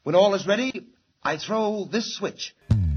When all is ready, I throw this switch.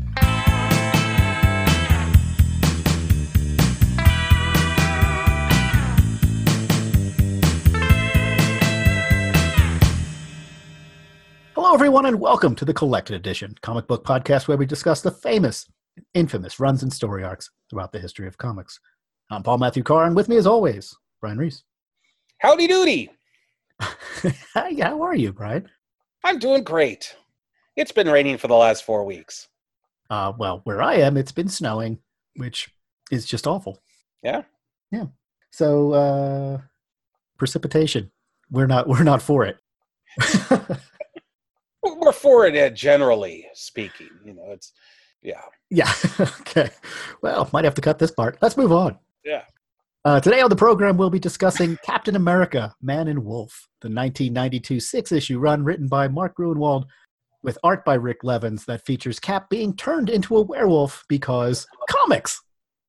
Hello, everyone, and welcome to the Collected Edition, comic book podcast where we discuss the famous and infamous runs and story arcs throughout the history of comics. I'm Paul Matthew Carr, and with me, as always, Brian Reese. Howdy doody! Hi, how are you, Brian? I'm doing great. It's been raining for the last 4 weeks. Well, where I am, it's been snowing, which is just awful. Yeah? Yeah. So, precipitation. We're not for it. We're for it, generally speaking. You know, it's, yeah. Yeah. Okay. Well, might have to cut this part. Let's move on. Yeah. Today on the program, we'll be discussing Captain America, Man and Wolf, the 1992 six-issue run written by Mark Gruenwald with art by Rick Levins that features Cap being turned into a werewolf because comics!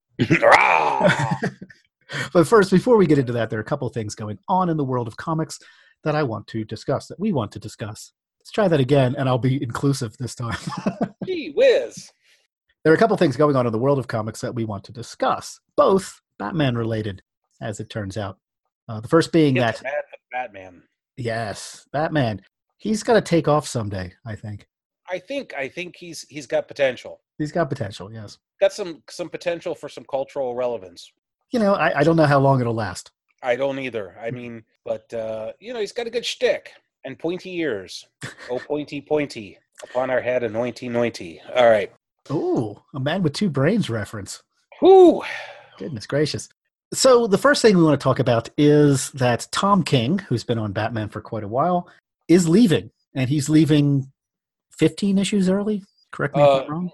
But first, before we get into that, there are a couple of things going on in the world of comics that I want to discuss, that we want to discuss. Let's try that again, and I'll be inclusive this time. Gee whiz! There are a couple things going on in the world of comics that we want to discuss, both Batman-related, as it turns out. The first being that... Batman. Yes, Batman. He's got to take off someday, I think. I think he's got potential. He's got potential, yes. Got some potential for some cultural relevance. You know, I don't know how long it'll last. I don't either. I mean, but, he's got a good shtick. And pointy ears. Oh, pointy, pointy. Upon our head, anointy, nointy. All right. Ooh, a man with two brains reference. Whew. Goodness gracious. So the first thing we want to talk about is that Tom King, who's been on Batman for quite a while, is leaving. And he's leaving 15 issues early? Correct me if I'm wrong.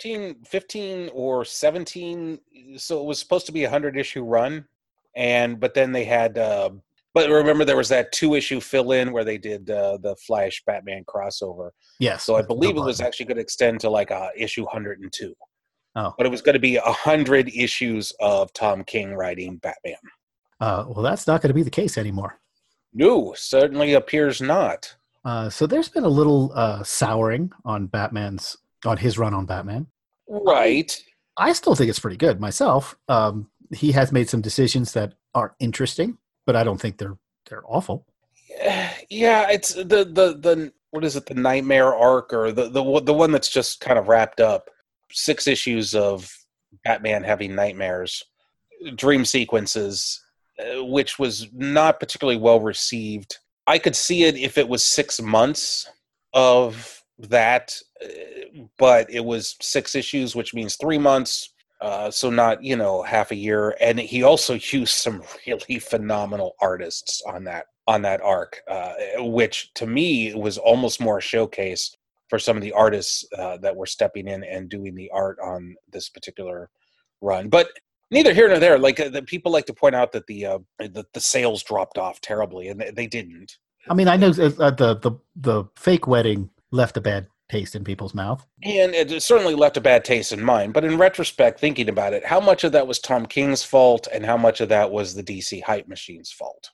15 or 17. So it was supposed to be a 100-issue run. But then they had... But remember, there was that 2-issue fill-in where they did the Flash Batman crossover. Yes. So I believe it was actually going to extend to like issue 102. Oh. But it was going to be 100 issues of Tom King writing Batman. Well, that's not going to be the case anymore. No, certainly appears not. So there's been a little souring on his run on Batman. Right. I still think it's pretty good myself. He has made some decisions that are interesting, but I don't think they're awful. Yeah, it's the what is it? The Nightmare arc, or the one that's just kind of wrapped up. 6 issues of Batman having nightmares, dream sequences, which was not particularly well received. I could see it if it was 6 months of that, but it was 6 issues, which means 3 months. So not, half a year. And he also used some really phenomenal artists on that arc, which to me was almost more a showcase for some of the artists that were stepping in and doing the art on this particular run. But neither here nor there. Like the people like to point out that the sales dropped off terribly, and they didn't. I mean, I know the fake wedding left a bad taste in people's mouth. And it certainly left a bad taste in mine. But in retrospect, thinking about it, how much of that was Tom King's fault and how much of that was the DC hype machine's fault?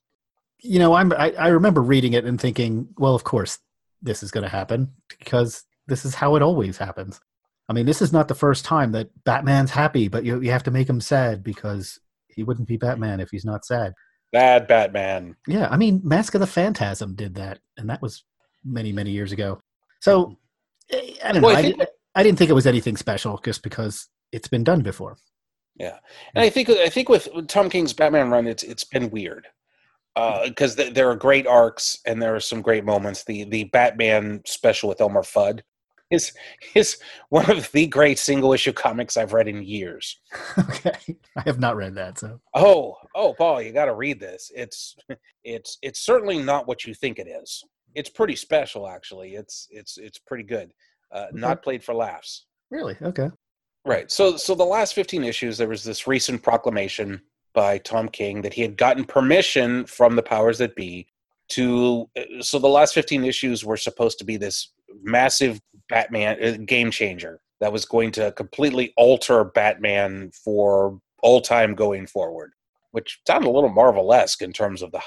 I remember reading it and thinking, well, of course this is going to happen because this is how it always happens. I mean, this is not the first time that Batman's happy, but you have to make him sad because he wouldn't be Batman if he's not sad. Bad Batman. Yeah, I mean, Mask of the Phantasm did that, and that was many, many years ago. So I don't know. I didn't think it was anything special just because it's been done before. Yeah, and I think with Tom King's Batman run, it's been weird because there are great arcs and there are some great moments. The Batman special with Elmer Fudd is one of the great single issue comics I've read in years. Okay, I have not read that. So oh, Paul, you got to read this. It's certainly not what you think it is. It's pretty special, actually. It's pretty good. Okay. Not played for laughs. Really? Okay. Right. So the last 15 issues, there was this recent proclamation by Tom King that he had gotten permission from the powers that be to. So the last 15 issues were supposed to be this massive Batman game changer that was going to completely alter Batman for all time going forward, which sounded a little Marvel-esque in terms of the hype.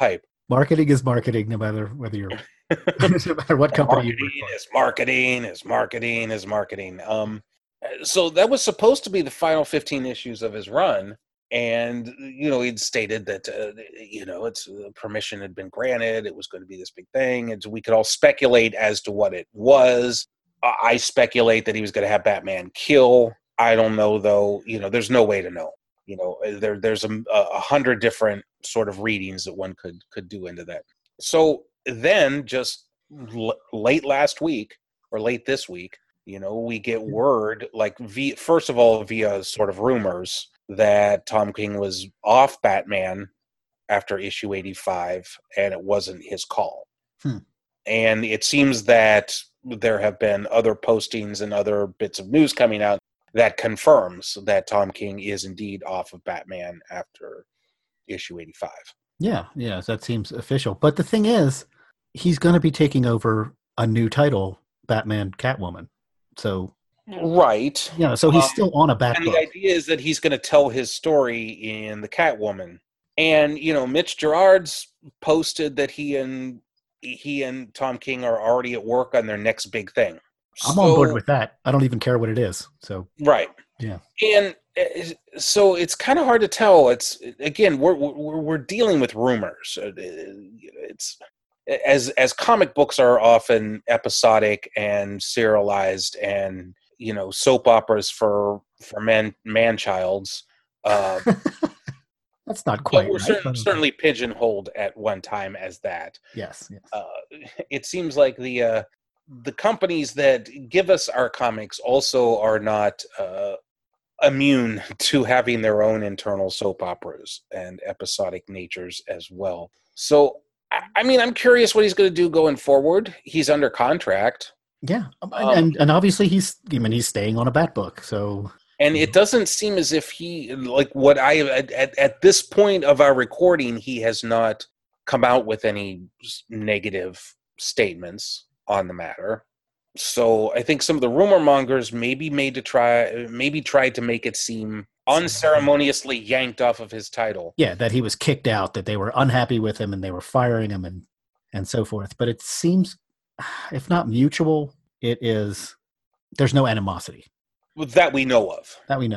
Marketing is marketing, no matter whether you're no matter what company you work for. Is marketing is marketing is marketing. So that was supposed to be the final 15 issues of his run, and he'd stated that it's permission had been granted. It was going to be this big thing, and we could all speculate as to what it was. I speculate that he was going to have Batman kill. I don't know, though. There's no way to know. There's 100 different sort of readings that one could do into that. So then, just late last week or late this week, we get word, first of all, via sort of rumors, that Tom King was off Batman after issue 85, and it wasn't his call. And it seems that there have been other postings and other bits of news coming out that confirms that Tom King is indeed off of Batman after issue 85. Yeah, that seems official. But the thing is, he's going to be taking over a new title, Batman Catwoman. So right. Yeah, so he's still on a Bat and book. The idea is that he's going to tell his story in the Catwoman. And, Mitch Gerard's posted that he and Tom King are already at work on their next big thing. I'm on board with that. I don't even care what it is. So right. Yeah. And so it's kind of hard to tell. It's, again, we're dealing with rumors. It's as comic books are often episodic and serialized and soap operas for man-childs. That's not quite we're certainly pigeonholed at one time as that. Yes. It seems like the companies that give us our comics also are not immune to having their own internal soap operas and episodic natures as well. So, I'm curious what he's going to do going forward. He's under contract. Yeah, and obviously he's staying on a Bat book. So, and it doesn't seem as if he at this point of our recording, he has not come out with any negative statements on the matter. So I think some of the rumor mongers maybe tried to make it seem unceremoniously yanked off of his title. Yeah, that he was kicked out, that they were unhappy with him and they were firing him and so forth. But it seems, if not mutual, there's no animosity. That we know of.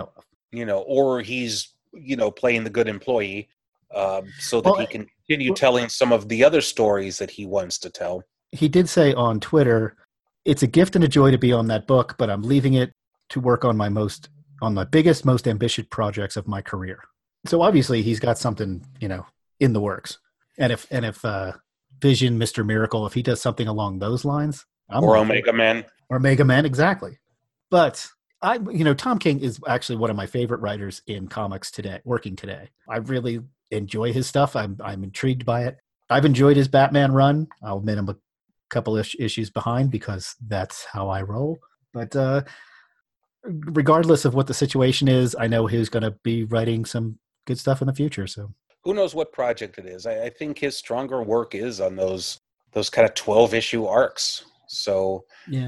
Or he's, playing the good employee so that he can continue telling some of the other stories that he wants to tell. He did say on Twitter, "It's a gift and a joy to be on that book, but I'm leaving it to work on my biggest, most ambitious projects of my career." So obviously he's got something, in the works. And if Vision, Mr. Miracle, if he does something along those lines, or Omega Man, exactly. But Tom King is actually one of my favorite writers in comics today, working today. I really enjoy his stuff. I'm intrigued by it. I've enjoyed his Batman run. I'll admit I'm a couple issues behind because that's how I roll. But regardless of what the situation is, I know he's going to be writing some good stuff in the future. So who knows what project it is? I think his stronger work is on those kind of 12-issue arcs. So yeah.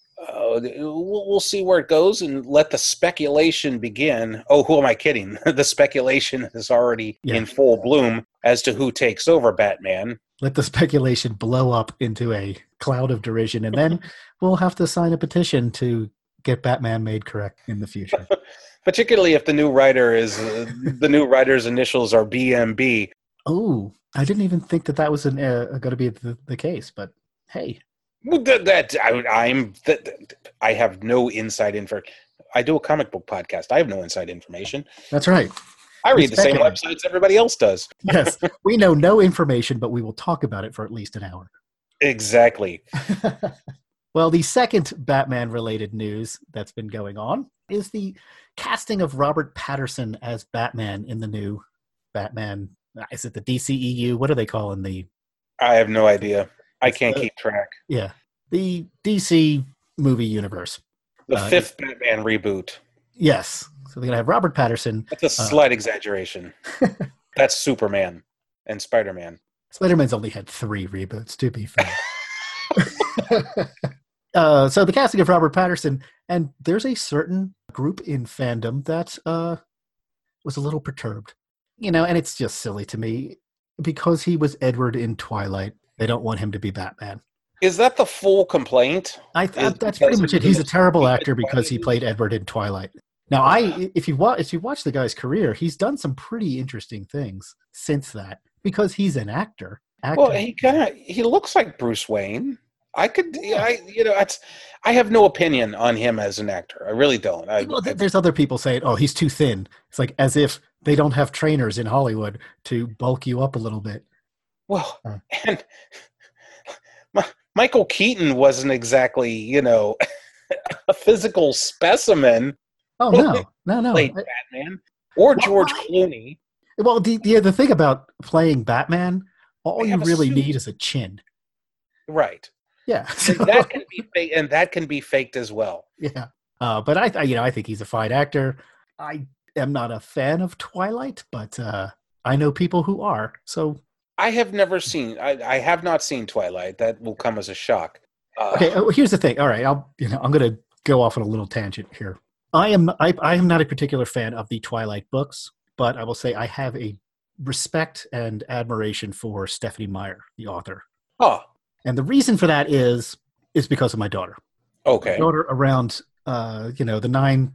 We'll see where it goes and let the speculation begin. Oh, who am I kidding? The speculation is already in full bloom as to who takes over Batman. Let the speculation blow up into a cloud of derision, and then we'll have to sign a petition to get Batman made correct in the future. Particularly if the new writer is the new writer's initials are BMB. Oh, I didn't even think that was going to be the case, but hey. I have no inside info. I do a comic book podcast. I have no inside information. That's right. I read the same websites everybody else does. Yes, we know no information, but we will talk about it for at least an hour. Exactly. Well, the second Batman-related news that's been going on is the casting of Robert Pattinson as Batman in the new Batman. Is it the DCEU? What are they calling the? I have no idea. I can't keep track. Yeah. The DC movie universe. The fifth Batman reboot. Yes. So they're going to have Robert Pattinson. That's a slight exaggeration. That's Superman and Spider-Man. Spider-Man's only had 3 reboots, to be fair. So the casting of Robert Pattinson, and there's a certain group in fandom that was a little perturbed. And it's just silly to me. because he was Edward in Twilight, they don't want him to be Batman. Is that the full complaint? That's pretty much it. He's a terrible actor because he played Edward in Twilight. Now, if you watch the guy's career, he's done some pretty interesting things since that because he's an actor. Well, he looks like Bruce Wayne. I have no opinion on him as an actor. I really don't. There's other people saying, "Oh, he's too thin." It's like as if they don't have trainers in Hollywood to bulk you up a little bit. Well, and Michael Keaton wasn't exactly, a physical specimen. Oh no! Played Batman or George Clooney. Well, the thing about playing Batman, all you really need is a chin. Right. Yeah, and that can be fake, and that can be faked as well. Yeah, but I think he's a fine actor. I am not a fan of Twilight, but I know people who are. So I have I have not seen Twilight. That will come as a shock. Okay, here's the thing. All right, I'm going to go off on a little tangent here. I am not a particular fan of the Twilight books, but I will say I have a respect and admiration for Stephenie Meyer, the author. Oh. And the reason for that is because of my daughter. Okay. My daughter around, the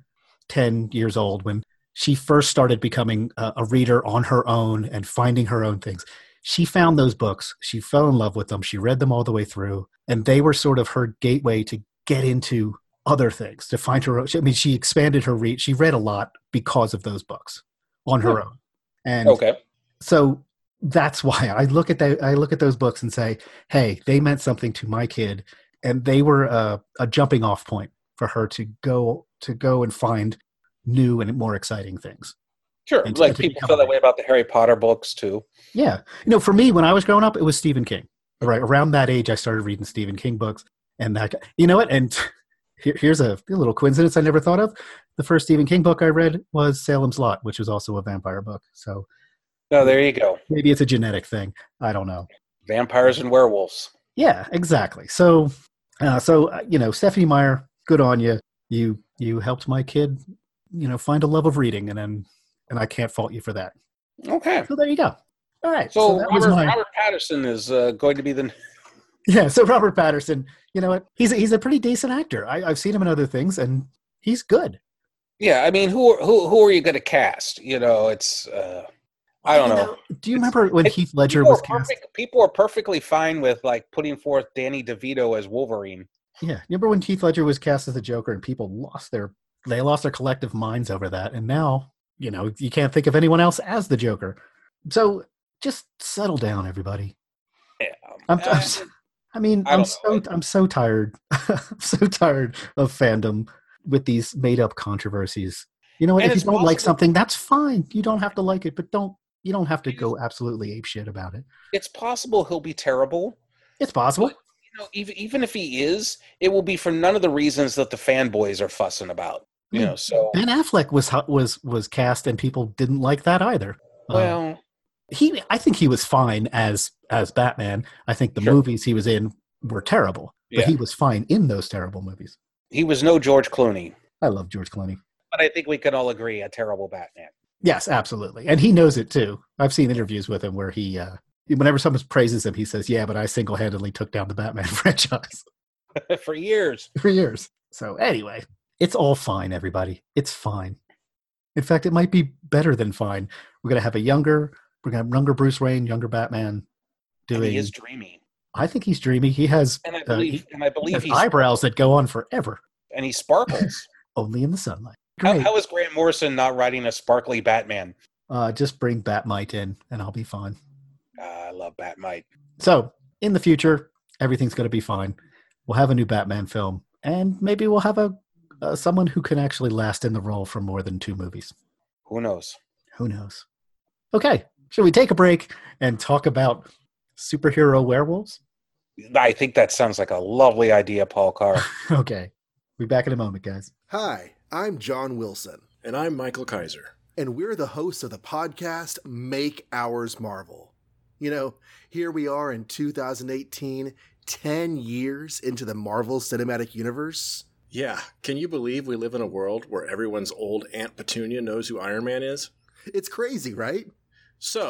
9-10 years old when she first started becoming a reader on her own and finding her own things. She found those books. She fell in love with them. She read them all the way through. And they were sort of her gateway to get into other things, to find her own. I mean, she expanded her read. She read a lot because of those books on her own. And so that's why I look at those books and say, hey, they meant something to my kid, and they were a jumping off point for her to go and find new and more exciting things. Sure, like people feel that way about the Harry Potter books too. Yeah, for me, when I was growing up, it was Stephen King. Right around that age, I started reading Stephen King books, and that, and here's a little coincidence I never thought of. The first Stephen King book I read was Salem's Lot, which was also a vampire book. So. Oh, there you go. Maybe it's a genetic thing. I don't know. Vampires and werewolves. Yeah, exactly. So Stephenie Meyer, good on you. You helped my kid, find a love of reading, and I can't fault you for that. Okay. So there you go. All right. So Robert Pattinson is going to be the. Yeah. So Robert Pattinson, you know what? He's a pretty decent actor. I've seen him in other things, and he's good. Yeah, I mean, who are you going to cast? It's. I don't know. Do you remember when Heath Ledger was cast? People are perfectly fine with putting forth Danny DeVito as Wolverine. Yeah, remember when Heath Ledger was cast as the Joker and people lost their collective minds over that, and now you can't think of anyone else as the Joker. So just settle down, everybody. Yeah, I'm so tired. I'm so tired of fandom with these made up controversies. You know what? If you don't like something, that's fine. You don't have to like it, but you don't have to go absolutely apeshit about it. It's possible he'll be terrible. It's possible. But, even if he is, it will be for none of the reasons that the fanboys are fussing about. So Ben Affleck was cast, and people didn't like that either. Well, I think he was fine as Batman. I think the movies he was in were terrible, but he was fine in those terrible movies. He was no George Clooney. I love George Clooney, but I think we can all agree a terrible Batman. Yes, absolutely. And he knows it too. I've seen interviews with him where he, whenever someone praises him, he says, yeah, but I single-handedly took down the Batman franchise. For years. So anyway, it's all fine, everybody. It's fine. In fact, it might be better than fine. We're going to have younger Bruce Wayne, younger Batman doing. And he is dreamy. I think he's dreamy. He has, and I believe he's eyebrows that go on forever. And he sparkles. Only in the sunlight. How is Grant Morrison not writing a sparkly Batman? Just bring Batmite in, and I'll be fine. I love Batmite. So, in the future, everything's going to be fine. We'll have a new Batman film, and maybe we'll have someone who can actually last in the role for more than 2 movies. Who knows? Okay, shall we take a break and talk about superhero werewolves? I think that sounds like a lovely idea, Paul Carr. Okay. Be back in a moment, guys. Hi, I'm John Wilson. And I'm Michael Kaiser. And we're the hosts of the podcast Make Ours Marvel. Here we are in 2018, 10 years into the Marvel Cinematic Universe. Yeah, can you believe we live in a world where everyone's old Aunt Petunia knows who Iron Man is? It's crazy, right? So,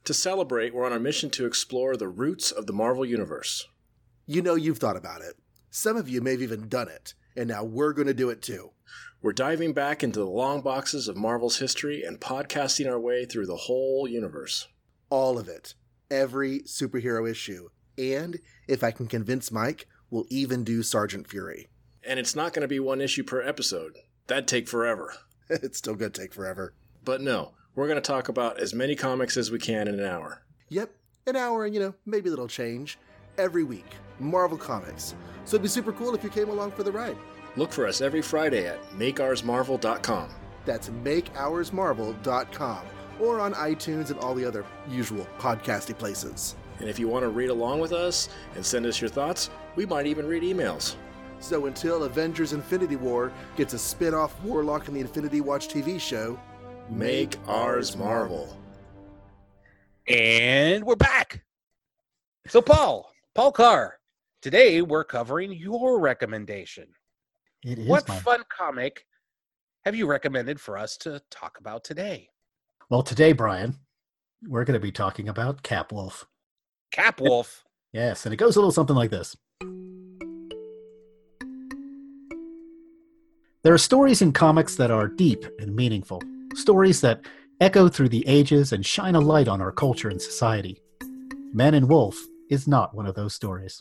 To celebrate, we're on a mission to explore the roots of the Marvel Universe. You know you've thought about it. Some of you may have even done it, and now we're going to do it too. We're diving back into the long boxes of Marvel's history and podcasting our way through the whole universe. All of it. Every superhero issue. And, if I can convince Mike, we'll even do Sergeant Fury. And it's not going to be one issue per episode. That'd take forever. It's still going to take forever. But no, we're going to talk about as many comics as we can in an hour. Yep, an hour and, maybe a little change. Every week, Marvel Comics. So it'd be super cool if you came along for the ride. Look for us every Friday at makeoursmarvel.com. That's makeoursmarvel.com. Or on iTunes and all the other usual podcasty places. And if you want to read along with us and send us your thoughts, we might even read emails. So until Avengers Infinity War gets a spin-off Warlock and the Infinity Watch TV show, Make ours Marvel. And we're back. So Paul Carr, today we're covering your recommendation. It is What mine. fun comic have you recommended for us to talk about today? Well, today, Brian, we're going to be talking about Capwolf. Capwolf. Yes, and it goes a little something like this. There are stories in comics that are deep and meaningful, stories that echo through the ages and shine a light on our culture and society. Man and Wolf is not one of those stories.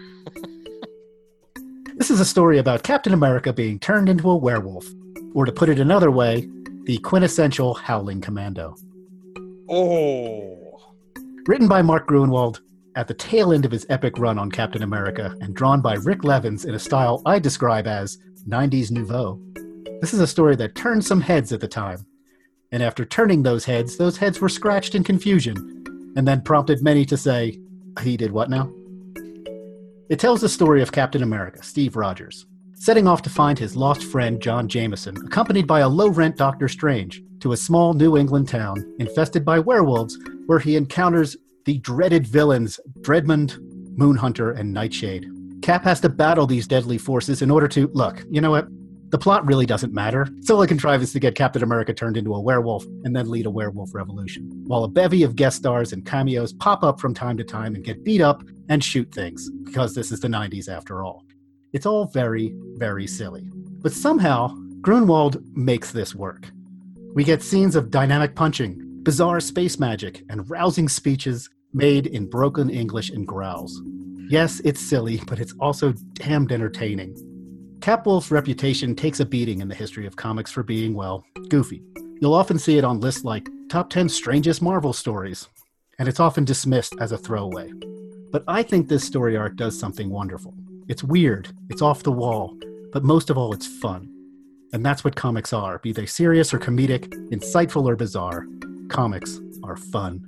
This is a story about Captain America being turned into a werewolf, or to put it another way, the quintessential Howling Commando. Oh. Written by Mark Gruenwald at the tail end of his epic run on Captain America and drawn by Rick Levins in a style I describe as 90s nouveau. This is a story that turned some heads at the time. And after turning those heads were scratched in confusion, and then prompted many to say, he did what now? It tells the story of Captain America, Steve Rogers, setting off to find his lost friend John Jameson, accompanied by a low-rent Doctor Strange, to a small New England town infested by werewolves, where he encounters the dreaded villains Dreadmond, Moonhunter, and Nightshade. Cap has to battle these deadly forces in order to... Look, you know what? The plot really doesn't matter. Sole contrivance to get Captain America turned into a werewolf and then lead a werewolf revolution, while a bevy of guest stars and cameos pop up from time to time and get beat up and shoot things, because this is the 90s after all. It's all very, very silly. But somehow, Gruenwald makes this work. We get scenes of dynamic punching, bizarre space magic, and rousing speeches made in broken English and growls. Yes, it's silly, but it's also damned entertaining. Capwolf's reputation takes a beating in the history of comics for being, well, goofy. You'll often see it on lists like Top 10 Strangest Marvel Stories, and it's often dismissed as a throwaway. But I think this story arc does something wonderful. It's weird, it's off the wall, but most of all, it's fun. And that's what comics are, be they serious or comedic, insightful or bizarre. Comics are fun.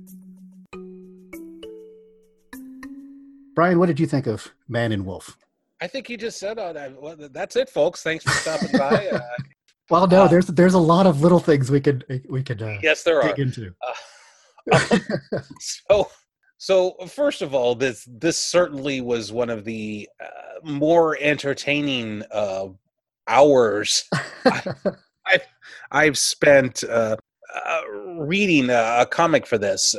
Brian, what did you think of Man and Wolf? I think you just said all that. Well, that's it, folks. Thanks for stopping by. Well, no, there's a lot of little things we could Yes, there dig are. into. So first of all, this certainly was one of the more entertaining hours I've spent reading a comic for this.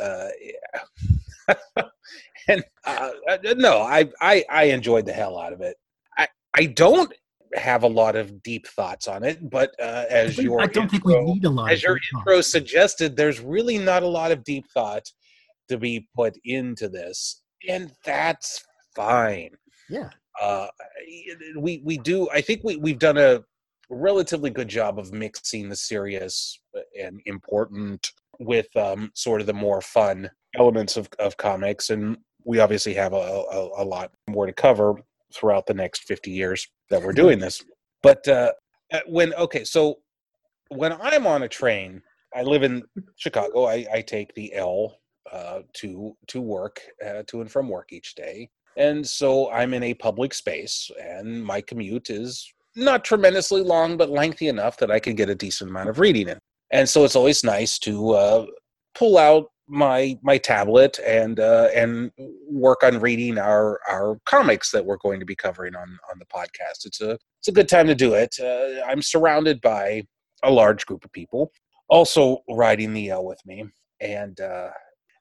And no, I enjoyed the hell out of it. I don't have a lot of deep thoughts on it, but as your I don't think we need a lot. as your intro suggested, there's really not a lot of deep thought to be put into this, and that's fine. Yeah. We do. I think we've done a relatively good job of mixing the serious and important with sort of the more fun elements of comics, and we obviously have a lot more to cover throughout the next 50 years that we're doing this. But when I'm on a train, I live in Chicago. I take the L to work, to and from work each day. And so I'm in a public space, and my commute is not tremendously long, but lengthy enough that I can get a decent amount of reading in. And so it's always nice to pull out my tablet and work on reading our comics that we're going to be covering on the podcast. It's a good time to do it. I'm surrounded by a large group of people also riding the L with me, and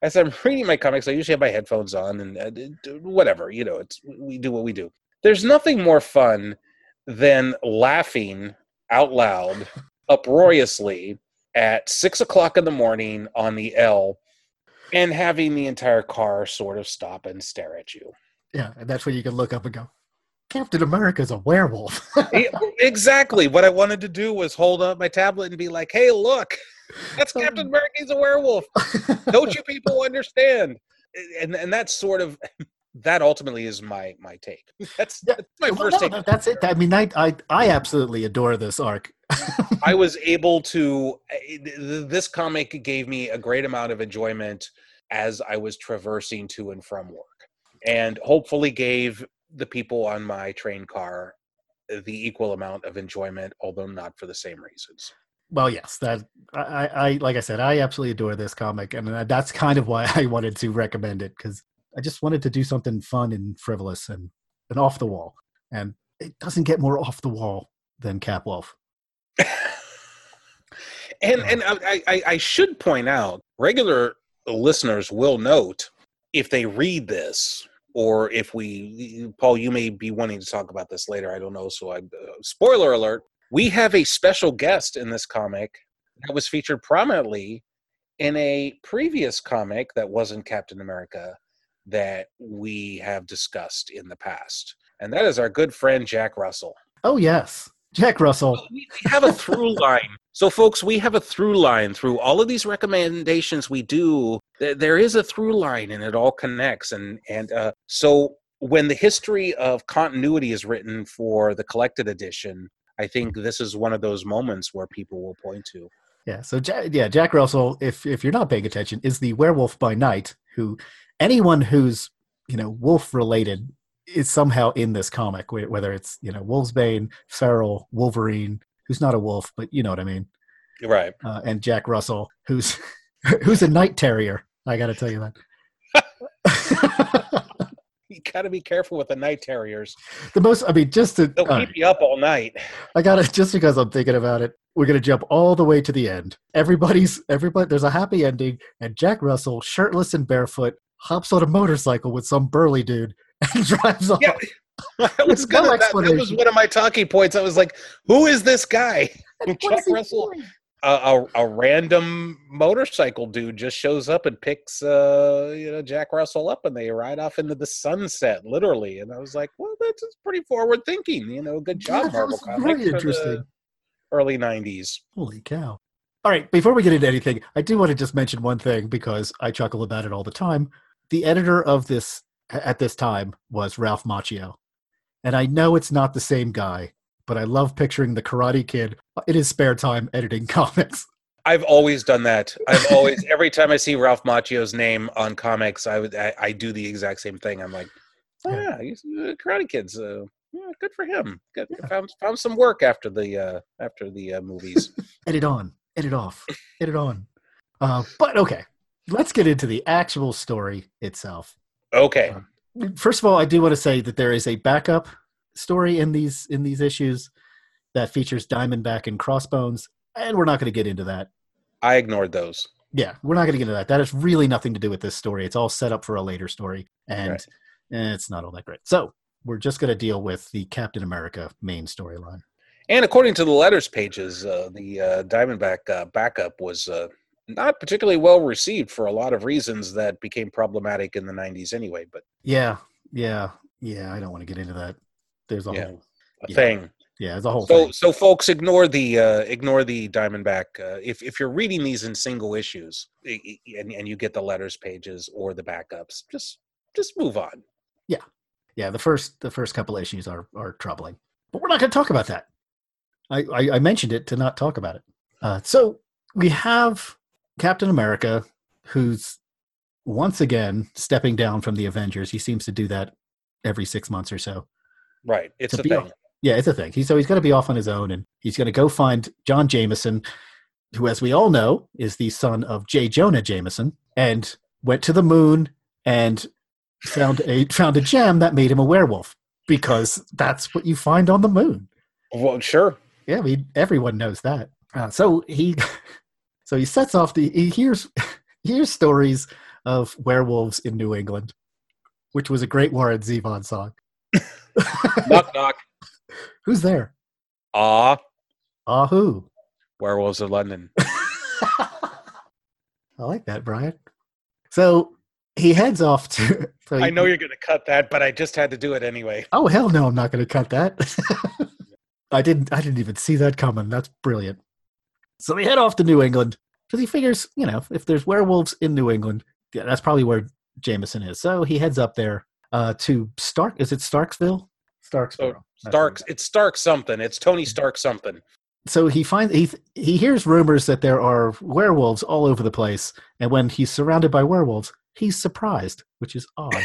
as I'm reading my comics, I usually have my headphones on and whatever, we do what we do. There's nothing more fun than laughing out loud, uproariously at 6 o'clock in the morning on the L and having the entire car sort of stop and stare at you. Yeah, and that's when you can look up and go, Captain America's a werewolf. Exactly. What I wanted to do was hold up my tablet and be like, hey, look, that's Captain America. He's a werewolf. Don't you people understand? And that's sort of, that ultimately is my take. That's my first take. That's it. I mean, I absolutely adore this arc. I was able to, this comic gave me a great amount of enjoyment as I was traversing to and from work, and hopefully gave the people on my train car the equal amount of enjoyment, although not for the same reasons. Well, yes, that I like I said, I absolutely adore this comic, and that's kind of why I wanted to recommend it, because I just wanted to do something fun and frivolous and off the wall, and it doesn't get more off the wall than Capwolf. And I should point out, regular listeners will note if they read this, or if Paul, you may be wanting to talk about this later, I don't know, so spoiler alert, we have a special guest in this comic that was featured prominently in a previous comic that wasn't Captain America that we have discussed in the past, and that is our good friend Jack Russell. Oh, yes. Jack Russell. We have a through line. So, folks, we have a through line through all of these recommendations we do. There is a through line, and it all connects. And so when the history of continuity is written for the collected edition, I think this is one of those moments where people will point to. Yeah, so Jack Russell, if you're not paying attention, is the werewolf by night, who anyone who's, wolf-related is somehow in this comic, whether it's, Wolfsbane, Feral, Wolverine, who's not a wolf, but you know what I mean. Right. And Jack Russell, who's a night terrier. I got to tell you that. You got to be careful with the night terriers. They'll keep you up all night. Just because I'm thinking about it, we're going to jump all the way to the end. Everybody, there's a happy ending, and Jack Russell, shirtless and barefoot, hops on a motorcycle with some burly dude and drives off. Yeah. That was one of my talking points. I was like, who is this guy? Jack Russell, a random motorcycle dude just shows up and picks Jack Russell up, and they ride off into the sunset, literally. And I was like, well, that's pretty forward thinking. Good job, Marvel Comics. Very interesting. Early 90s. Holy cow. All right, before we get into anything, I do want to just mention one thing, because I chuckle about it all the time. The editor of this at this time was Ralph Macchio. And I know it's not the same guy, but I love picturing the Karate Kid in his spare time editing comics. I've always done that. Every time I see Ralph Macchio's name on comics, I do the exact same thing. I'm like, he's Karate Kid's good for him. Good. Yeah. Found some work after the movies. Edit on, edit off, edit on. But okay, let's get into the actual story itself. Okay. First of all, I do want to say that there is a backup story in these issues that features Diamondback and Crossbones, and we're not going to get into that. I ignored those. Yeah, we're not going to get into that. That has really nothing to do with this story. It's all set up for a later story, and it's not all that great. So we're just going to deal with the Captain America main storyline. And according to the letters pages, the Diamondback backup was not particularly well received for a lot of reasons that became problematic in the 90s anyway. But yeah, I don't want to get into that. There's a whole thing. Yeah, there's a whole thing. So folks, ignore the Diamondback. If you're reading these in single issues and you get the letters pages or the backups, just move on. Yeah. The first couple issues are troubling, but we're not going to talk about that. I mentioned it to not talk about it. So we have Captain America, who's once again stepping down from the Avengers. He seems to do that every 6 months or so. Right. It's a thing. Yeah, it's a thing. He's going to be off on his own, and he's going to go find John Jameson, who, as we all know, is the son of J. Jonah Jameson, and went to the moon and found a gem that made him a werewolf, because that's what you find on the moon. Well, sure. Yeah, I mean, everyone knows that. So he sets off. He hears stories of Werewolves in New England, which was a great Warren Zevon song. Knock, knock. Who's there? Ah, Who? Werewolves of London. I like that, Brian. So he heads off to. So I know you're going to cut that, but I just had to do it anyway. Oh hell no! I'm not going to cut that. I didn't even see that coming. That's brilliant. So they head off to New England because he figures, if there's werewolves in New England, yeah, that's probably where Jameson is. So he heads up there to Stark. Is it Starksville? Starksville. It's Stark something. It's Tony Stark something. So he hears rumors that there are werewolves all over the place, and when he's surrounded by werewolves, he's surprised, which is odd.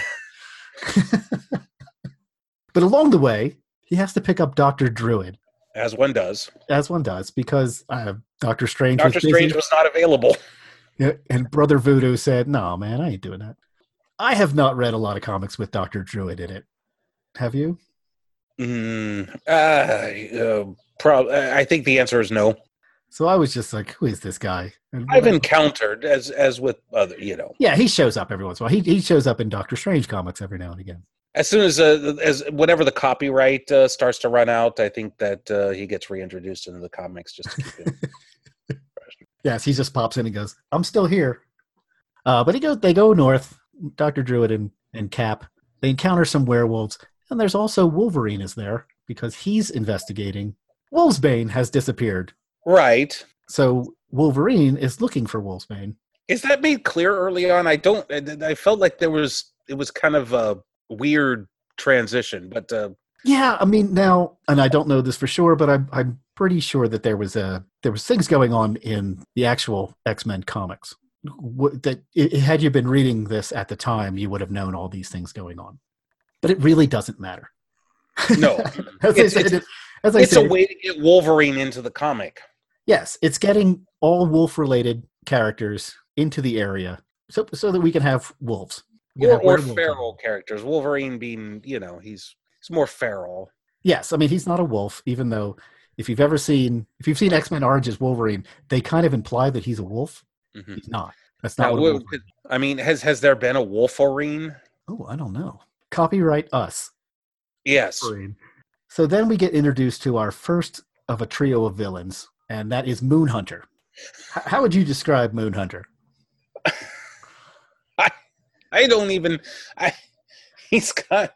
But along the way, he has to pick up Dr. Druid. As one does. Because Dr. Strange was not available. Yeah, and Brother Voodoo said, "No, man, I ain't doing that." I have not read a lot of comics with Dr. Druid in it. Have you? I think the answer is no. So I was just like, who is this guy? And I've encountered, as with other, Yeah, he shows up every once in a while. He shows up in Doctor Strange comics every now and again. As soon as whenever the copyright starts to run out, I think that he gets reintroduced into the comics just to keep him fresh. Yes, he just pops in and goes, "I'm still here." But they go north. Dr. Druid and Cap. They encounter some werewolves, and there's also Wolverine is there because he's investigating. Wolfsbane has disappeared. Right. So Wolverine is looking for Wolfsbane. Is that made clear early on? I felt like it was kind of a weird transition, but yeah, I mean now, and I don't know this for sure, but I'm pretty sure that there was things going on in the actual X-Men comics. Had you been reading this at the time, you would have known all these things going on. But it really doesn't matter. No. It's a way to get Wolverine into the comic. Yes, it's getting all wolf-related characters into the area so that we can have wolves. Or feral characters. Wolverine being, he's more feral. Yes, I mean, he's not a wolf, even though if you've seen X-Men Origins Wolverine, they kind of imply that he's a wolf. Mm-hmm. He's not. That's not what I mean, has there been a Wolverine? Oh, I don't know. Copyright us. Yes. Wolverine. So then we get introduced to our first of a trio of villains, and that is Moonhunter. How would you describe Moonhunter? He's got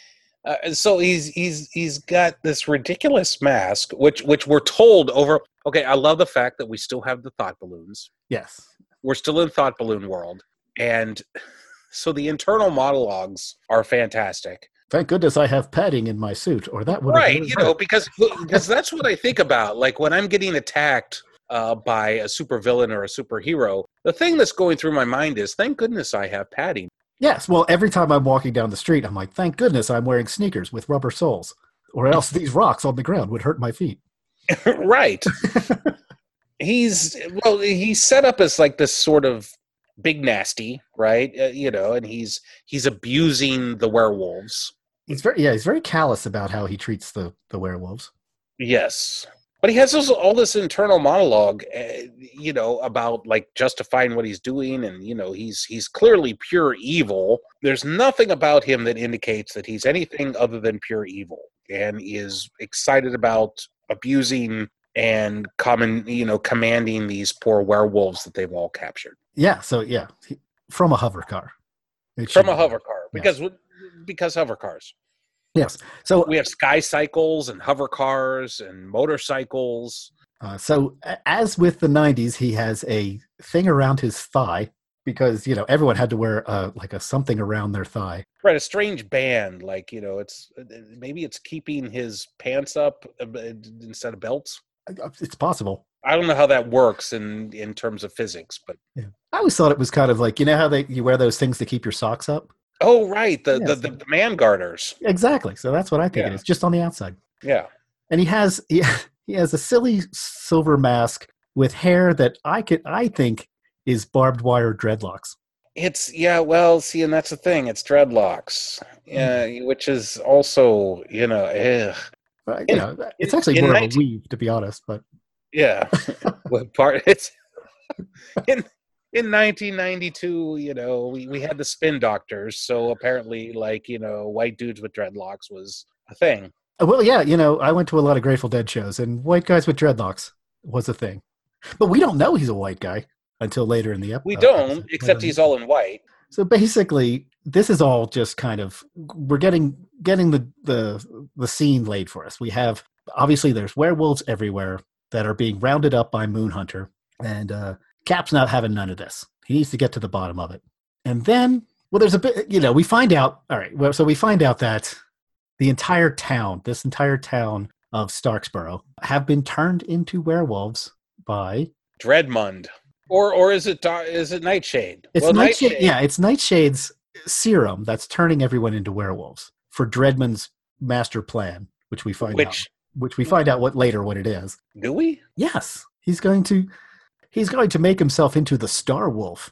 he's got this ridiculous mask, which we're told over. Okay, I love the fact that we still have the thought balloons. Yes, we're still in thought balloon world, and so the internal monologues are fantastic. Thank goodness I have padding in my suit, or that would right, because that's what I think about. Like when I'm getting attacked by a supervillain or a superhero, the thing that's going through my mind is, thank goodness I have padding. Yes, well, every time I'm walking down the street, I'm like, thank goodness I'm wearing sneakers with rubber soles, or else these rocks on the ground would hurt my feet. Right. He's set up as like this sort of big nasty, right? And he's abusing the werewolves. He's very callous about how he treats the werewolves. Yes. But he has all this internal monologue, about like justifying what he's doing, and he's clearly pure evil. There's nothing about him that indicates that he's anything other than pure evil, and is excited about abusing and commanding these poor werewolves that they've all captured. Yeah. So yeah, from a hover car. From a hover car, because hover cars. Yes. So we have sky cycles and hover cars and motorcycles. So as with the 90s, he has a thing around his thigh because, everyone had to wear like a something around their thigh. Right. A strange band. Like, maybe it's keeping his pants up instead of belts. It's possible. I don't know how that works in terms of physics, but yeah. I always thought it was kind of like, how you wear those things to keep your socks up? Oh, right. The man garters. Exactly. So that's what I think it is, just on the outside. Yeah. And he has a silly silver mask with hair that I think is barbed wire dreadlocks. And that's the thing. It's dreadlocks, which is also, it's actually more of a weave, to be honest. But yeah, in 1992, we had the Spin Doctors, so apparently, white dudes with dreadlocks was a thing. Well, yeah, I went to a lot of Grateful Dead shows, and white guys with dreadlocks was a thing. But we don't know he's a white guy until later in the episode. We don't, except he's all in white. So basically, this is all just kind of, we're getting the scene laid for us. We have, obviously, there's werewolves everywhere that are being rounded up by Moonhunter, and Cap's not having none of this. He needs to get to the bottom of it. And then, well, there's a bit, we find out, all right, well, so we find out that this entire town of Starksboro have been turned into werewolves by Dreadmund. Or is it Nightshade? It's Nightshade. Yeah, it's Nightshade's serum that's turning everyone into werewolves for Dreadmund's master plan, which we find out what it is. Do we? Yes. He's going to make himself into the Star Wolf.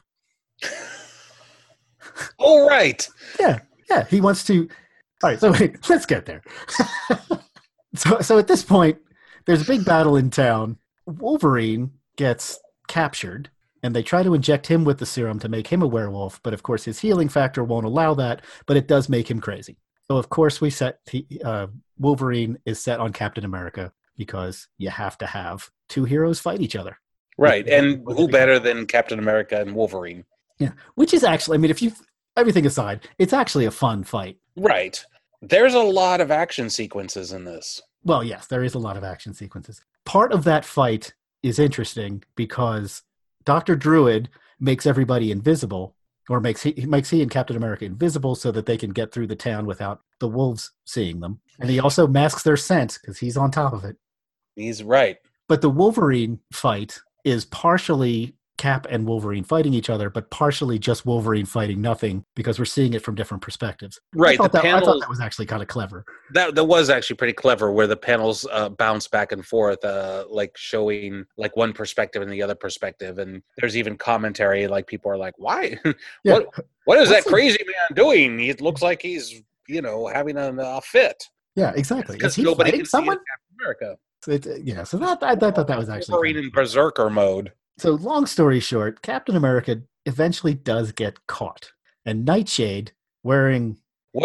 Oh, right. Yeah. He wants to. All right. So wait, let's get there. So at this point, there's a big battle in town. Wolverine gets captured, and they try to inject him with the serum to make him a werewolf. But of course, his healing factor won't allow that. But it does make him crazy. So of course, Wolverine is set on Captain America because you have to have two heroes fight each other. Right, and who better than Captain America and Wolverine? Yeah, which is actually, I mean, everything aside, it's actually a fun fight. Right. There's a lot of action sequences in this. Well, yes, there is a lot of action sequences. Part of that fight is interesting because Dr. Druid makes everybody invisible, or makes he and Captain America invisible so that they can get through the town without the wolves seeing them. And he also masks their scent because he's on top of it. He's right. But the Wolverine fight is partially Cap and Wolverine fighting each other, but partially just Wolverine fighting nothing because we're seeing it from different perspectives. Right. I thought that was actually kind of clever. That was actually pretty clever, where the panels bounce back and forth, like showing like one perspective and the other perspective. And there's even commentary, like people are like, "Why? Yeah. What is that crazy man doing? It looks like he's having a fit." Yeah, exactly. Because nobody can someone? See Captain America. So I thought that was actually Wolverine in berserker mode. So long story short, Captain America eventually does get caught, and Nightshade wearing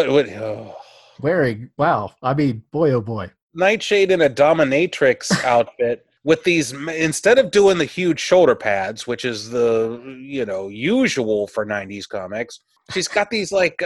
wow, I mean, boy oh boy, Nightshade in a dominatrix outfit with these, instead of doing the huge shoulder pads, which is the usual for 90s comics, she's got these like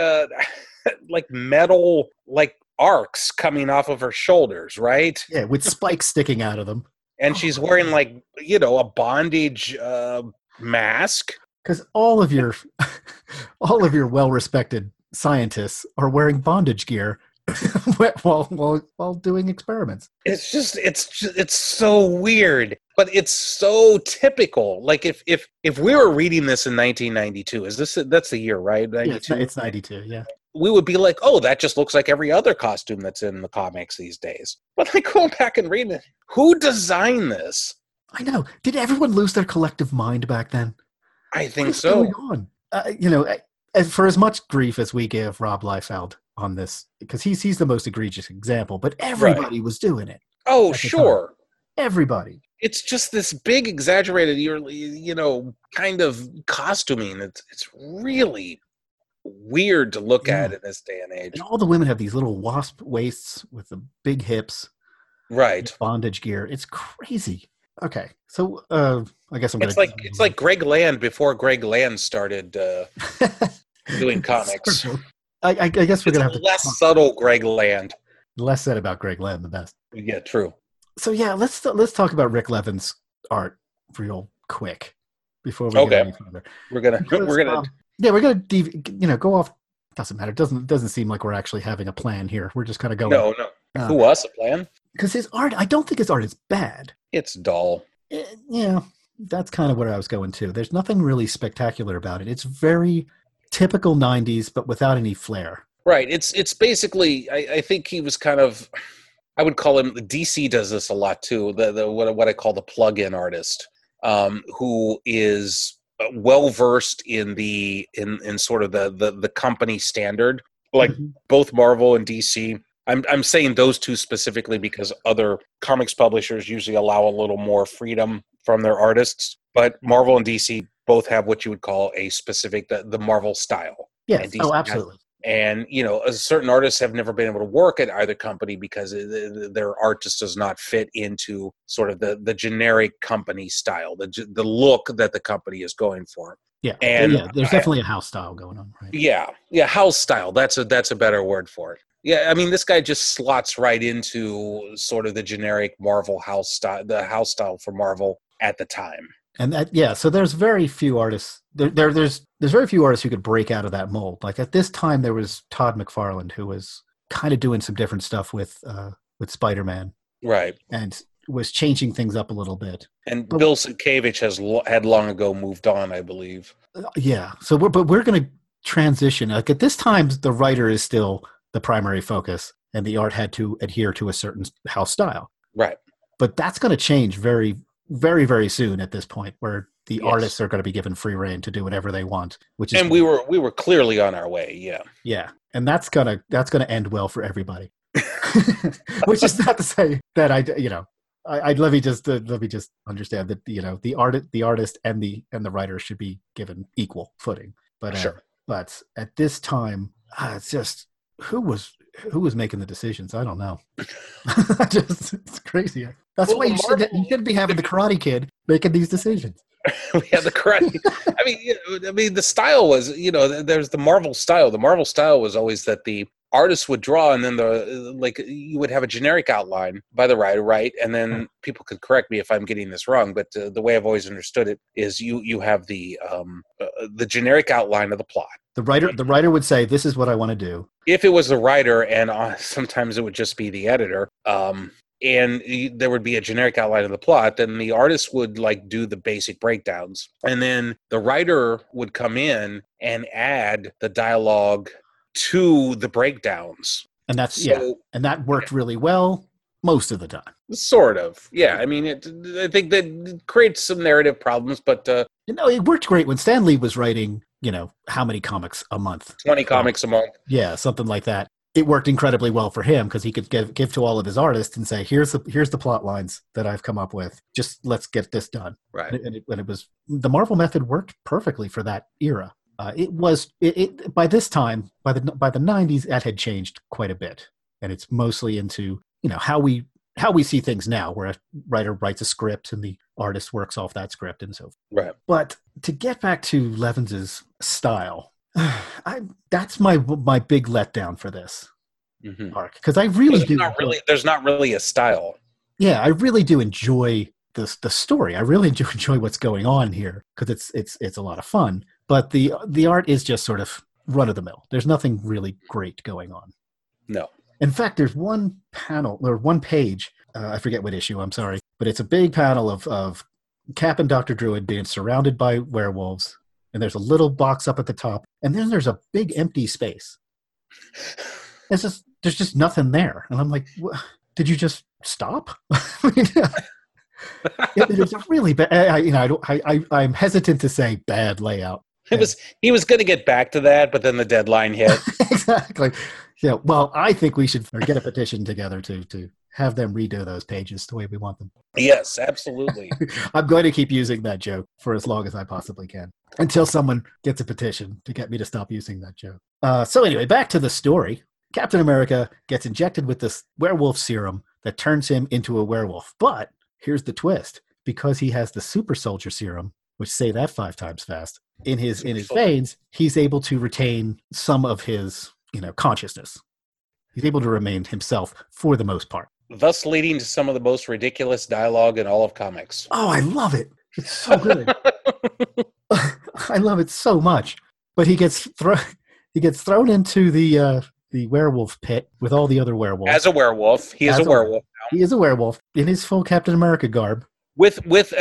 metal arcs coming off of her shoulders, right? Yeah, with spikes sticking out of them. And she's wearing a bondage mask. Because all of your well-respected scientists are wearing bondage gear while doing experiments. It's so weird, but it's so typical. Like if we were reading this in 1992, that's the year, right? 92? Yeah, it's 92, yeah. We would be like, oh, that just looks like every other costume that's in the comics these days. But going back and reading it, who designed this? I know. Did everyone lose their collective mind back then? I think so. Going on? For as much grief as we give Rob Liefeld on this, because he's the most egregious example, but everybody was doing it. Oh, sure. Everybody. It's just this big, exaggerated, kind of costuming. It's really weird to look at in this day and age. And all the women have these little wasp waists with the big hips. Right. Bondage gear. It's crazy. Okay. So I guess it's like Greg Land before Greg Land started doing comics. I guess we're going to have to less subtle Greg Land. The less said about Greg Land, the best. Yeah, true. So yeah, let's talk about Rick Levin's art real quick before we get any further. We're gonna go off. Doesn't matter. Doesn't seem like we're actually having a plan here. We're just kind of going. No. Who us a plan? Because his art, I don't think his art is bad. It's dull. Yeah, that's kind of where I was going to. There's nothing really spectacular about it. It's very typical 90s, but without any flair. Right. It's basically, I think he was kind of, I would call him, DC does this a lot too, the what I call the plug-in artist, who is well-versed in sort of the company standard, like both Marvel and DC. I'm saying those two specifically because other comics publishers usually allow a little more freedom from their artists. But Marvel and DC both have what you would call a specific, the Marvel style. Yes. And DC Oh, has- absolutely. and, certain artists have never been able to work at either company because their art just does not fit into sort of the generic company style, the look that the company is going for. Yeah. And there's definitely a house style going on, right? Yeah, house style. That's a better word for it. Yeah, I mean, this guy just slots right into sort of the generic Marvel house style, the house style for Marvel at the time. And so there's very few artists. There's very few artists who could break out of that mold. Like at this time, there was Todd McFarlane, who was kind of doing some different stuff with Spider-Man, Right? and was changing things up a little bit. And Bill Sienkiewicz had long ago moved on, I believe. Yeah. So we're going to transition. Like at this time, the writer is still the primary focus, and the art had to adhere to a certain house style. Right. But that's going to change very, very, very soon at this point, where the Yes. artists are going to be given free reign to do whatever they want. Which is, And we were clearly on our way. Yeah. yeah, and that's gonna end well for everybody. Which is not to say that let me just understand that the artist and the writer should be given equal footing. But Sure. But at this time, it's just who was making the decisions? I don't know. It's crazy. That's Well, why you Marvel- shouldn't be having the Karate Kid making these decisions. We had the karate. I mean, the style was, there's the Marvel style. The Marvel style was always that the artist would draw, and then you would have a generic outline by the writer, right? And then people could correct me if I'm getting this wrong, but the way I've always understood it is you have the generic outline of the plot. The writer would say, "This is what I want to do." If it was the writer, and sometimes it would just be the editor, and there would be a generic outline of the plot, then the artist would do the basic breakdowns, and then the writer would come in and add the dialogue to the breakdowns. And and that worked really well most of the time. Sort of, yeah. I mean, I think that creates some narrative problems, but It worked great when Stan Lee was writing, how many comics a month? 20 comics a month. Yeah, something like that. It worked incredibly well for him because he could give to all of his artists and say, "Here's the plot lines that I've come up with. Just let's get this done." Right. And it was the Marvel method worked perfectly for that era. By this time, by the 90s, that had changed quite a bit, and it's mostly into how we see things now, where a writer writes a script and the artist works off that script and so forth. Right. But to get back to Levins's style, that's my big letdown for this arc, because I really do. There's not really a style. Yeah, I really do enjoy the story. I really do enjoy what's going on here because it's a lot of fun. But the art is just sort of run of the mill. There's nothing really great going on. No. In fact, there's one panel or one page. I forget what issue. I'm sorry, but it's a big panel of Cap and Dr. Druid being surrounded by werewolves, and there's a little box up at the top, and then there's a big empty space. There's just nothing there, and I'm like, did you just stop? It's a really bad. I'm hesitant to say bad layout. He was going to get back to that, but then the deadline hit. Exactly. Yeah. Well, I think we should get a petition together to have them redo those pages the way we want them. Yes, absolutely. I'm going to keep using that joke for as long as I possibly can until someone gets a petition to get me to stop using that joke. So anyway, back to the story. Captain America gets injected with this werewolf serum that turns him into a werewolf. But here's the twist. Because he has the super soldier serum, which say that 5 times fast, in his veins, he's able to retain some of his consciousness. He's able to remain himself for the most part. Thus leading to some of the most ridiculous dialogue in all of comics. Oh, I love it. It's so good. I love it so much. But he gets thrown into the werewolf pit with all the other werewolves. As a werewolf. He is a werewolf now. He is a werewolf in his full Captain America garb. With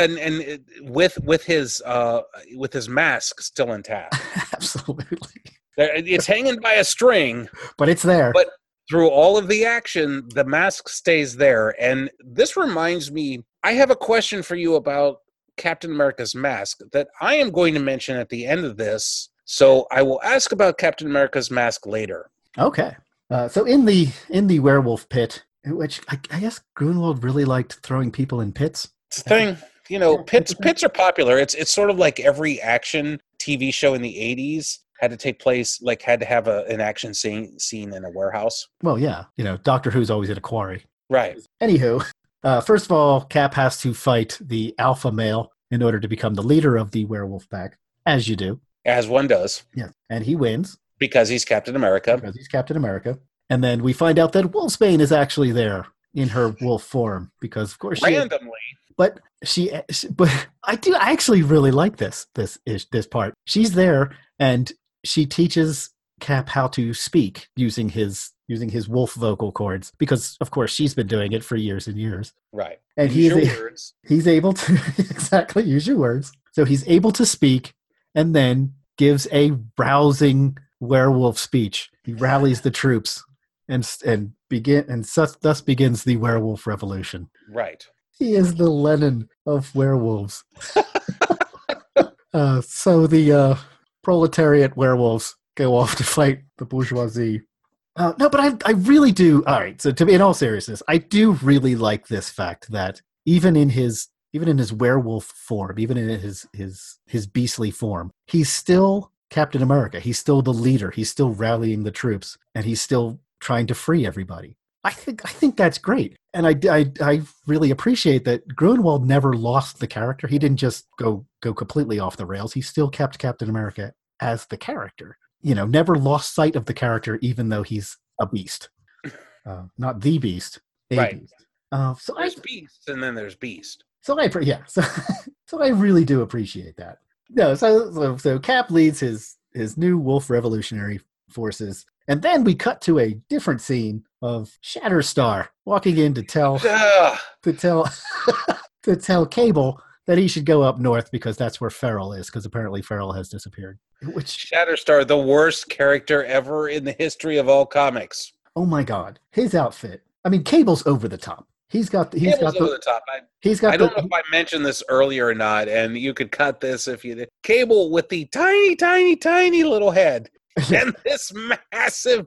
his mask still intact. Absolutely. It's hanging by a string. But it's there. But through all of the action, the mask stays there. And this reminds me, I have a question for you about Captain America's mask that I am going to mention at the end of this. So I will ask about Captain America's mask later. Okay. So in the werewolf pit, which I guess Grunwald really liked throwing people in pits. It's a thing. Pits are popular. It's sort of like every action TV show in the 80s had to take place, like had to have an action scene in a warehouse. Well, yeah, Doctor Who's always at a quarry. Right. Anywho, first of all, Cap has to fight the alpha male in order to become the leader of the werewolf pack, as you do. As one does. Yeah, and he wins. Because he's Captain America. And then we find out that Wolfsbane is actually there in her wolf form because, of course, randomly. But I actually really like this part. She's there and she teaches Cap how to speak using his wolf vocal cords because, of course, she's been doing it for years and years. Right. And words. He's able to exactly use your words. So he's able to speak and then gives a rousing werewolf speech. He rallies the troops and thus begins the werewolf revolution. Right. He is the Lenin of werewolves. So the proletariat werewolves go off to fight the bourgeoisie. No, but I really do. All right. So in all seriousness, I do really like this fact that even in his werewolf form, even in his beastly form, he's still Captain America. He's still the leader. He's still rallying the troops, and he's still trying to free everybody. I think that's great, and I really appreciate that Grunwald never lost the character. He didn't just go completely off the rails. He still kept Captain America as the character. Never lost sight of the character, even though he's a beast, not the beast, a right. beast. So there's beast, and then there's beast. So I really do appreciate that. No, so Cap leads his new Wolf Revolutionary forces, and then we cut to a different scene of Shatterstar walking in to tell to tell Cable that he should go up north because that's where Feral is, because apparently Feral has disappeared. Shatterstar, the worst character ever in the history of all comics. Oh my God, his outfit! I mean, Cable's over the top. He's got over the top. I don't know if I mentioned this earlier or not, and you could cut this if you did. Cable with the tiny, tiny, tiny little head and this massive,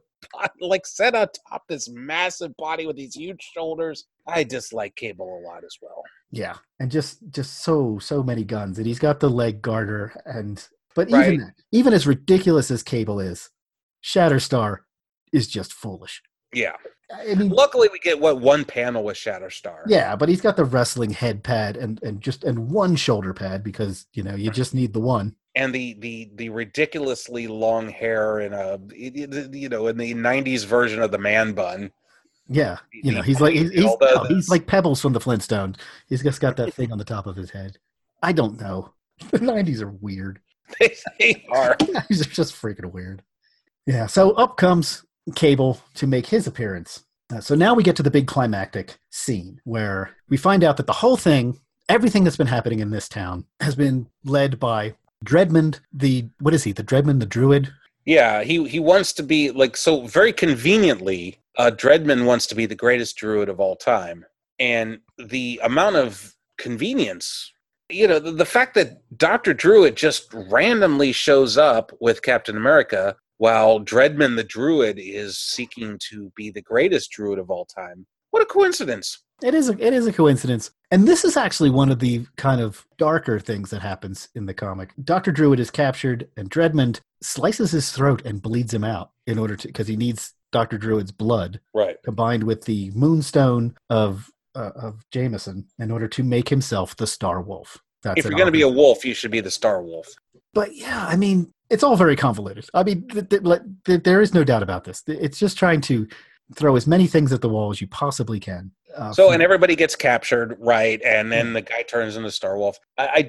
set on top this massive body with these huge shoulders. I dislike Cable a lot as well. Yeah, and just so many guns, and he's got the leg garter, but right. even as ridiculous as Cable is, Shatterstar is just foolish. Yeah. I mean, luckily we get one panel with Shatterstar. Yeah, but he's got the wrestling head pad and one shoulder pad because you just need the one. And the ridiculously long hair in in the 90s version of the man bun. Yeah, he's like Pebbles from the Flintstones. He's just got that thing on the top of his head. I don't know. The 90s are weird. They are. These are just freaking weird. Yeah. So up comes Cable to make his appearance. So now we get to the big climactic scene where we find out that the whole thing, everything that's been happening in this town, has been led by Dreadmond. What is he? The Dreadmond, the Druid? Yeah, he wants to be so very conveniently. Dreadmond wants to be the greatest Druid of all time, and the amount of convenience. The fact that Dr. Druid just randomly shows up with Captain America while Dreadmond the Druid is seeking to be the greatest Druid of all time. What a coincidence. It is a coincidence. And this is actually one of the kind of darker things that happens in the comic. Dr. Druid is captured and Dreadmond slices his throat and bleeds him out because he needs Dr. Druid's blood. Right. Combined with the Moonstone of Jameson in order to make himself the Star Wolf. If you're going to be a wolf, you should be the Star Wolf. But yeah, I mean, it's all very convoluted. I mean, there is no doubt about this. It's just trying to throw as many things at the wall as you possibly can. And everybody gets captured, right? And then the guy turns into Star Wolf.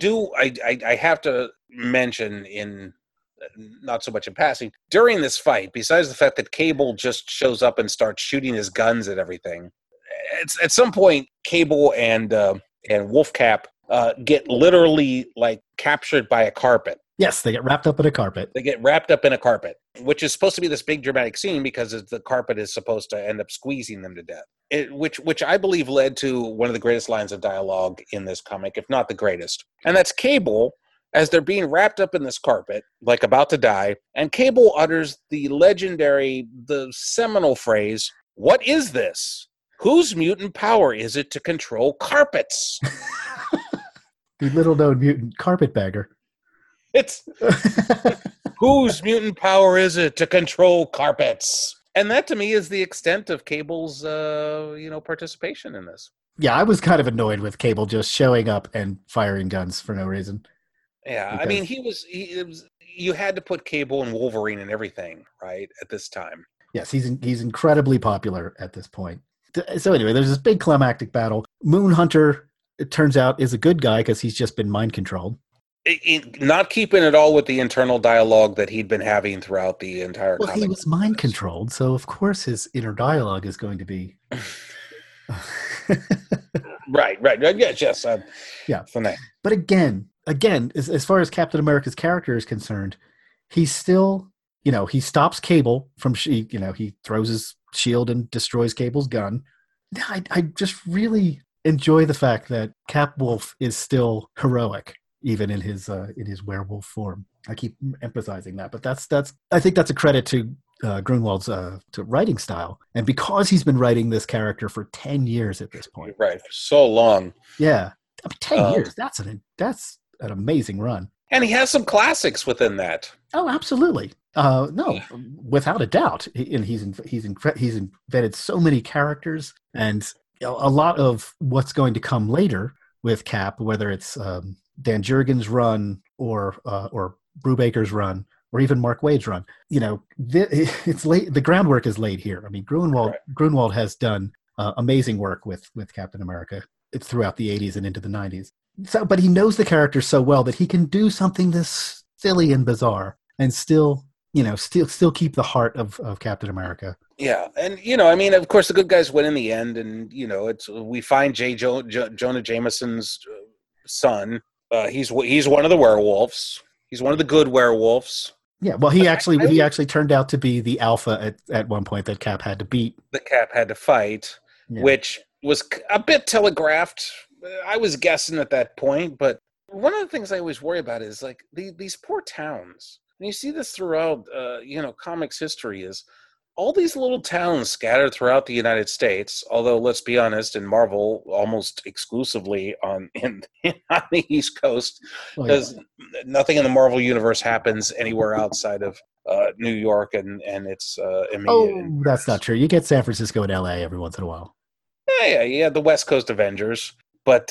I have to mention in not so much in passing, during this fight, besides the fact that Cable just shows up and starts shooting his guns at everything, at some point, Cable and Wolfcap get literally captured by a carpet. Yes, they get wrapped up in a carpet. Which is supposed to be this big dramatic scene because the carpet is supposed to end up squeezing them to death. Which I believe led to one of the greatest lines of dialogue in this comic, if not the greatest. And that's Cable, as they're being wrapped up in this carpet, about to die, and Cable utters the seminal phrase, "What is this? Whose mutant power is it to control carpets?" The little known mutant carpetbagger. It's whose mutant power is it to control carpets? And that to me is the extent of Cable's participation in this. Yeah, I was kind of annoyed with Cable just showing up and firing guns for no reason. Yeah, Because- I mean, you had to put Cable and Wolverine and everything, right, at this time. Yes, he's incredibly popular at this point. So anyway, there's this big climactic battle. Moonhunter, it turns out, is a good guy because he's just been mind controlled. Not keeping it all with the internal dialogue that he'd been having throughout the entire Well, comic. he was mind controlled, so of course his inner dialogue is going to be... Right. Yes. Yeah. Funny. But again, as far as Captain America's character is concerned, he's still, he stops Cable from, he throws his shield and destroys Cable's gun. I just really enjoy the fact that Cap Wolf is still heroic, even in his werewolf form. I keep emphasizing that, but I think that's a credit to Grunwald's to writing style, and because he's been writing this character for 10 years at this point. Right, for so long. Yeah, I mean, 10 years. That's an amazing run. And he has some classics within that. Oh, absolutely. No, without a doubt. He's invented so many characters, and a lot of what's going to come later with Cap, whether it's Dan Jurgens' run or Brubaker's run, or even Mark Waid's run. It's late. The groundwork is laid here. I mean, Grunwald has done amazing work with Captain America throughout the 80s and into the 90s. So, but he knows the character so well that he can do something this silly and bizarre and still keep the heart of Captain America. Yeah, and of course, the good guys win in the end, and we find Jonah Jameson's son. He's one of the werewolves. He's one of the good werewolves. Yeah, well, he actually turned out to be the alpha at one point that Cap had to beat. The Cap had to fight, which was a bit telegraphed. I was guessing at that point, but one of the things I always worry about is like these poor towns. And you see this throughout, comics history is all these little towns scattered throughout the United States. Although, let's be honest, in Marvel, almost exclusively on the East Coast, because nothing in the Marvel universe happens anywhere outside of New York and its immediate. That's not true. You get San Francisco and LA every once in a while. Yeah, the West Coast Avengers, but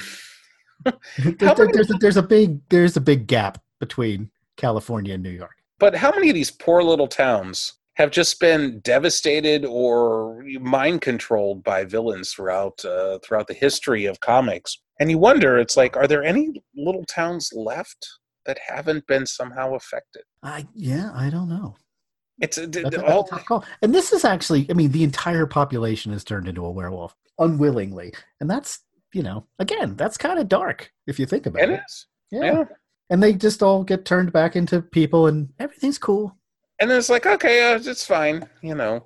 there's a big gap between California and New York. But how many of these poor little towns have just been devastated or mind controlled by villains throughout the history of comics? And you wonder, it's like, are there any little towns left that haven't been somehow affected? I don't know. It's that's a tough call. And this is actually, I mean, the entire population has turned into a werewolf unwillingly, and that's again, that's kind of dark if you think about it. It is. Yeah. And they just all get turned back into people, and everything's cool. And then it's like, okay, it's fine, no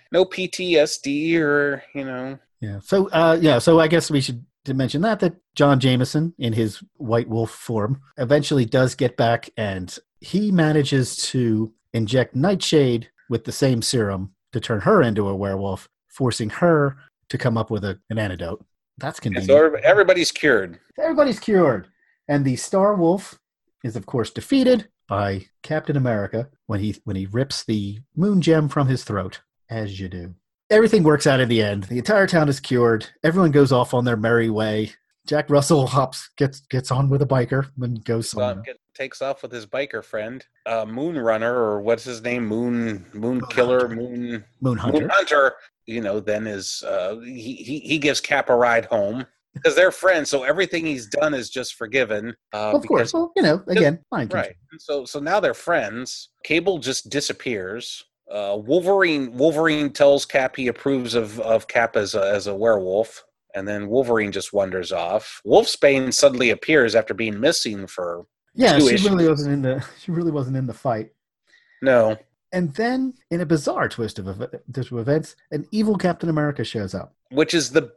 PTSD or Yeah. So I guess we should mention that John Jameson, in his White Wolf form, eventually does get back, and he manages to inject Nightshade with the same serum to turn her into a werewolf, forcing her to come up with an antidote. That's convenient. So everybody's cured. Everybody's cured. And the Star Wolf is, of course, defeated by Captain America when he rips the moon gem from his throat, as you do. Everything works out in the end. The entire town is cured. Everyone goes off on their merry way. Jack Russell gets on with a biker and goes somewhere. Takes off with his biker friend, Moon Runner, or what's his name, Moon Killer, Moon Hunter. Moon Hunter. Then is he gives Cap a ride home because they're friends. So everything he's done is just forgiven. Of course, well, again, mind right. So now they're friends. Cable just disappears. Wolverine tells Cap he approves of Cap as a werewolf. And then Wolverine just wanders off. Wolfsbane suddenly appears after being missing for 2 issues. She really wasn't in the fight. No. And then, in a bizarre twist of events, an evil Captain America shows up, which is the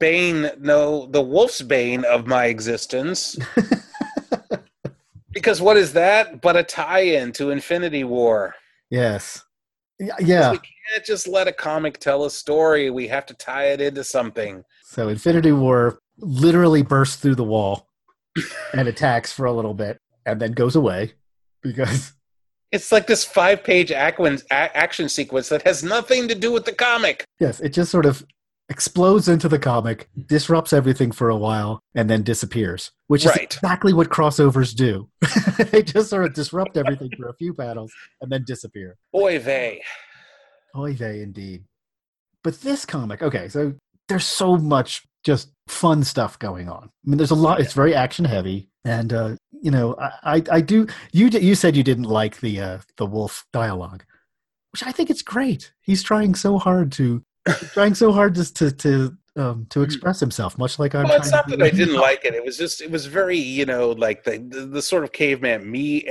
Wolfsbane of my existence. Because what is that but a tie-in to Infinity War? Yes. Yeah. We can't just let a comic tell a story. We have to tie it into something. So Infinity War literally bursts through the wall and attacks for a little bit and then goes away because It's like this 5-page action sequence that has nothing to do with the comic. yes, it just sort of explodes into the comic, disrupts everything for a while, and then disappears, which is Right. exactly what crossovers do. They just sort of disrupt everything for a few panels and then disappear. Oy vey. Oy vey, indeed. But this comic, okay, so there's so much just fun stuff going on. I mean, there's a lot. It's very action heavy, and I do. You said you didn't like the wolf dialogue, which I think it's great. He's trying so hard to express himself, much like I'm. Well, it's trying not to that do. I didn't like it. It was very, like the sort of caveman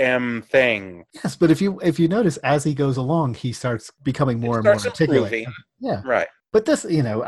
thing. Yes, but if you notice, as he goes along, he starts becoming more and more Starts articulate. improving. Yeah, Right. but this,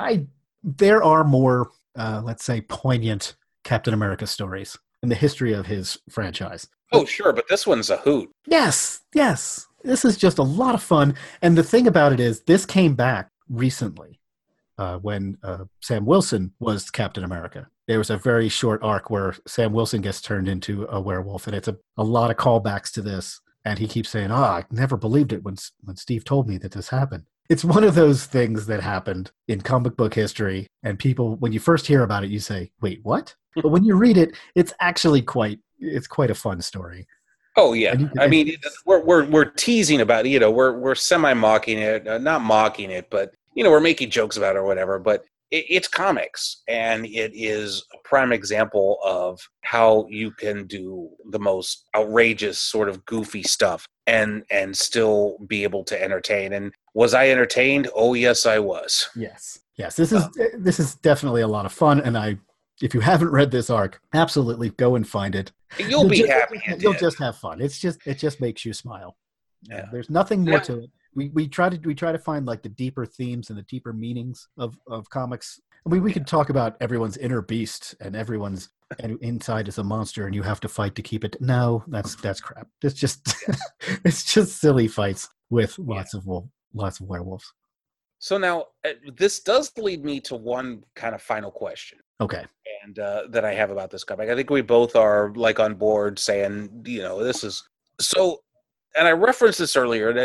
there are more, let's say, poignant Captain America stories in the history of his franchise. Oh, sure, but this one's a hoot. Yes. This is just a lot of fun. And the thing about it is, this came back recently when Sam Wilson was Captain America. There was a very short arc where Sam Wilson gets turned into a werewolf, and it's a lot of callbacks to this. And he keeps saying, I never believed it when Steve told me that this happened. It's one of those things that happened in comic book history, and people, when you first hear about it, you say, wait, what? But when you read it, it's actually quite a fun story. Oh yeah, And I mean, we're teasing about it, we're semi mocking it, not mocking it, but we're making jokes about it or whatever. But it's comics, and it is a prime example of how you can do the most outrageous sort of goofy stuff and still be able to entertain. And was I entertained? Oh yes, I was. Yes. This is definitely a lot of fun, and if you haven't read this arc, absolutely go and find it. You'll be happy. You'll just have fun. It just makes you smile. Yeah. There's nothing more to it. We try to find like the deeper themes and the deeper meanings of comics. I mean, we could talk about everyone's inner beast and everyone's inside is a monster and you have to fight to keep it. No, that's crap. It's just it's just silly fights with lots of werewolves. So now this does lead me to one kind of final question. Okay. And that I have about this comic. I think we both are like on board saying, this is so. And I referenced this earlier.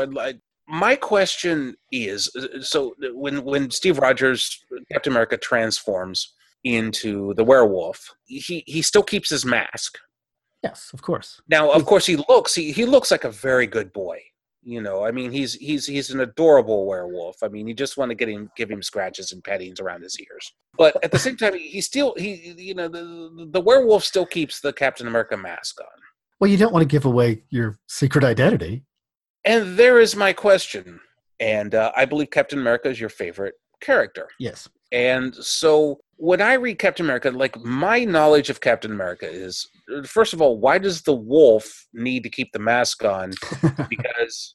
My question is: so when Steve Rogers, Captain America, transforms into the werewolf, he still keeps his mask. Yes, of course. Now, of course, he looks like a very good boy. I mean, he's an adorable werewolf. I mean, you just want to give him scratches and pettings around his ears. But at the same time, the werewolf still keeps the Captain America mask on. Well, you don't want to give away your secret identity. And there is my question. And I believe Captain America is your favorite character. Yes. And so when I read Captain America, like my knowledge of Captain America is, first of all, why does the wolf need to keep the mask on? Because,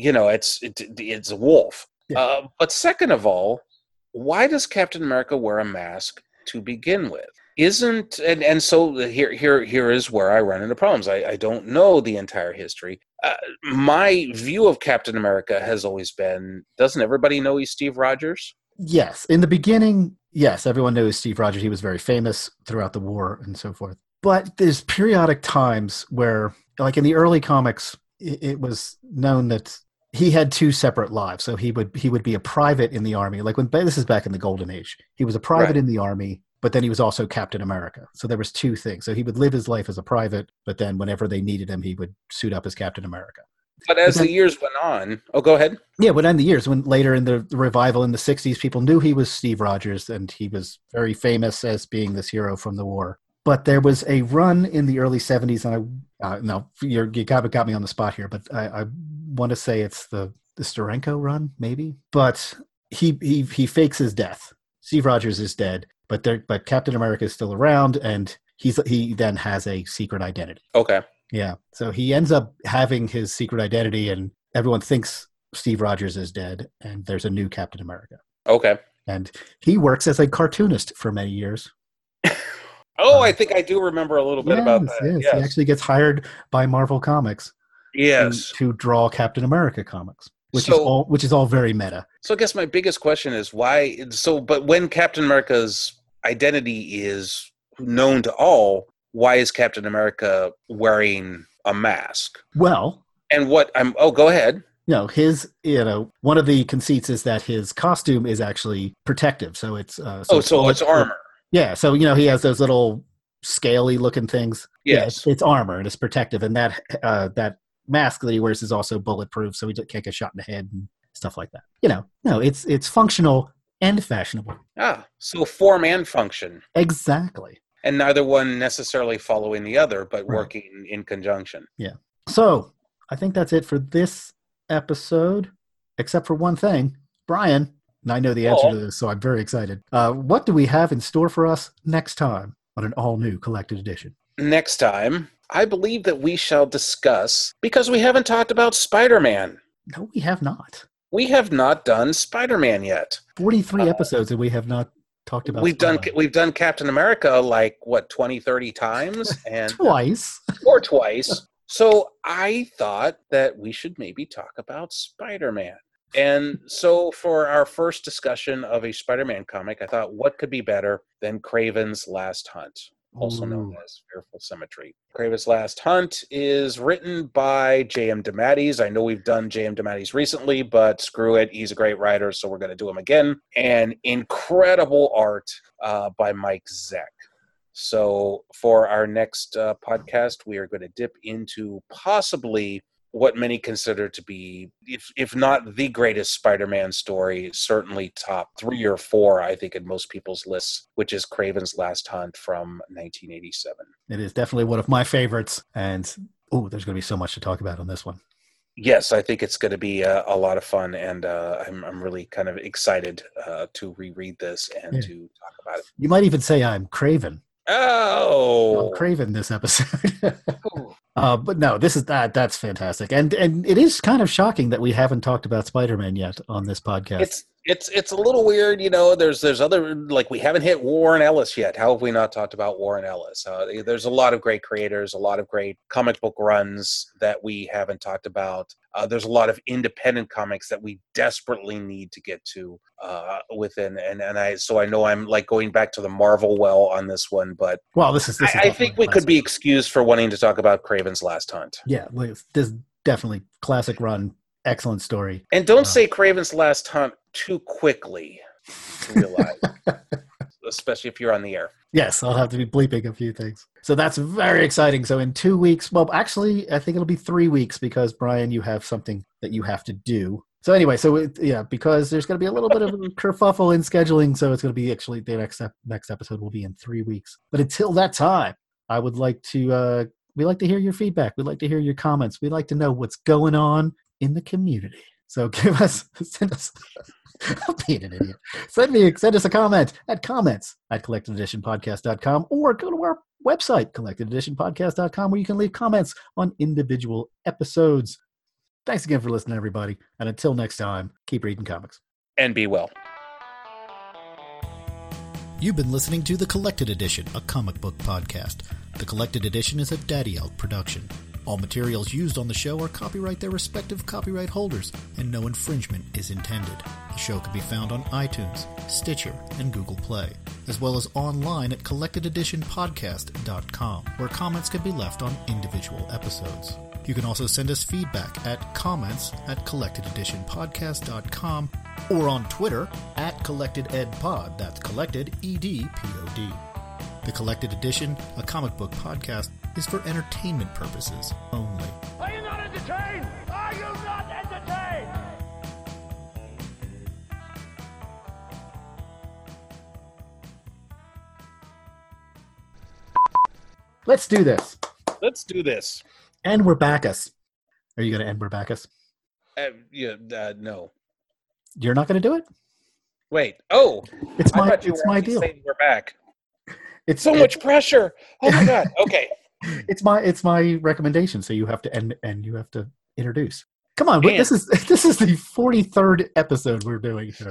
it's a wolf. Yeah. But second of all, why does Captain America wear a mask to begin with? So here is where I run into problems. I don't know the entire history. My view of Captain America has always been, doesn't everybody know he's Steve Rogers? Yes. In the beginning, yes, everyone knows Steve Rogers. He was very famous throughout the war and so forth. But there's periodic times where, like in the early comics, it was known that he had two separate lives. So he would be a private in the army. Like this is back in the Golden Age. He was a private in the army, but then he was also Captain America. So there was two things. So he would live his life as a private, but then whenever they needed him, he would suit up as Captain America. But as the years went on, go ahead. Yeah, but in the years, when later in the revival in the 60s, people knew he was Steve Rogers, and he was very famous as being this hero from the war. But there was a run in the early 70s, and you got me on the spot here, but I want to say it's the Steranko run, maybe. But he fakes his death. Steve Rogers is dead, but Captain America is still around, and he then has a secret identity. Okay. Yeah, so he ends up having his secret identity, and everyone thinks Steve Rogers is dead, and there's a new Captain America. Okay. And he works as a cartoonist for many years. I think I do remember a little bit about that. Yes. He actually gets hired by Marvel Comics to draw Captain America comics, which is all very meta. So I guess my biggest question is why. But when Captain America's identity is known to all, why is Captain America wearing a mask? Well, And go ahead. One of the conceits is that his costume is actually protective. So it's, it's armor. Yeah. So, he has those little scaly looking things. Yes. Yeah, it's armor and it's protective. And that mask that he wears is also bulletproof. So he can't get shot in the head and stuff like that. No, it's functional and fashionable. So form and function. Exactly. And neither one necessarily following the other, but working in conjunction. Yeah. So I think that's it for this episode, except for one thing. Brian, and I know the answer to this, so I'm very excited. What do we have in store for us next time on an all-new Collected Edition? Next time, I believe that we shall discuss, because we haven't talked about Spider-Man. No, we have not. We have not done Spider-Man yet. 43 episodes and we have not talked about Spider-Man. We've done Captain America 20, 30 times and twice. Or twice. So I thought that we should maybe talk about Spider-Man. And so for our first discussion of a Spider-Man comic, I thought what could be better than Kraven's Last Hunt, also known as Fearful Symmetry. Kraven's Last Hunt is written by J.M. DeMatteis. I know we've done J.M. DeMatteis recently, but screw it. He's a great writer, so we're going to do him again. And incredible art by Mike Zeck. So for our next podcast, we are going to dip into possibly what many consider to be, if not the greatest Spider-Man story, certainly top 3 or 4, I think, in most people's lists, which is Kraven's Last Hunt from 1987. It is definitely one of my favorites, and there's going to be so much to talk about on this one. Yes, I think it's going to be a lot of fun, and I'm really kind of excited to reread this and to talk about it. You might even say I'm Kraven. Oh, Kraven this episode. But no, that's fantastic. And it is kind of shocking that we haven't talked about Spider-Man yet on this podcast. It's a little weird, there's other, we haven't hit Warren Ellis yet. How have we not talked about Warren Ellis? There's a lot of great creators, a lot of great comic book runs that we haven't talked about. There's a lot of independent comics that we desperately need to get to within. So I know I'm going back to the Marvel well on this one, but this is I think we could be excused for wanting to talk about Kraven's Last Hunt. Yeah, this is definitely classic run. Excellent story. And don't say Kraven's Last Hunt too quickly to realize, especially if you're on the air. Yes, I'll have to be bleeping a few things. So that's very exciting. So in 2 weeks, actually, I think it'll be 3 weeks because, Brian, you have something that you have to do. So anyway, because there's going to be a little bit of a kerfuffle in scheduling, so it's going to be actually the next episode will be in 3 weeks. But until that time, I would like to, we'd like to hear your feedback. We'd like to hear your comments. We'd like to know what's going on in the community. So send us I'm being an idiot. Send us a comment at comments@collectededitionpodcast.com or go to our website, collectededitionpodcast.com, where you can leave comments on individual episodes. Thanks again for listening, everybody. And until next time, keep reading comics. And be well. You've been listening to The Collected Edition, a comic book podcast. The Collected Edition is a Daddy Elk production. All materials used on the show are copyright their respective copyright holders, and no infringement is intended. The show can be found on iTunes, Stitcher, and Google Play, as well as online at collectededitionpodcast.com, where comments can be left on individual episodes. You can also send us feedback at comments@collectededitionpodcast.com or on Twitter @collectededpod. That's collected, EDPOD. The Collected Edition, a comic book podcast, is for entertainment purposes only. Are you not entertained? Are you not entertained? Let's do this. Let's do this. And we're Bacchus. Are you going to end we're Bacchus? No. You're not going to do it? Wait. Oh, it's my deal. We're back. It's so much pressure. Oh my God. Okay. It's my recommendation. So you have to end and you have to introduce. Come on, this is the 43rd episode we're doing here.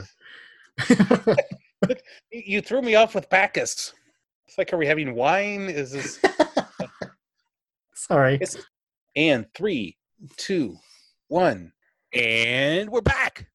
You threw me off with Bacchus. It's like, are we having wine? Is this? Sorry. And 3, 2, 1, and we're back.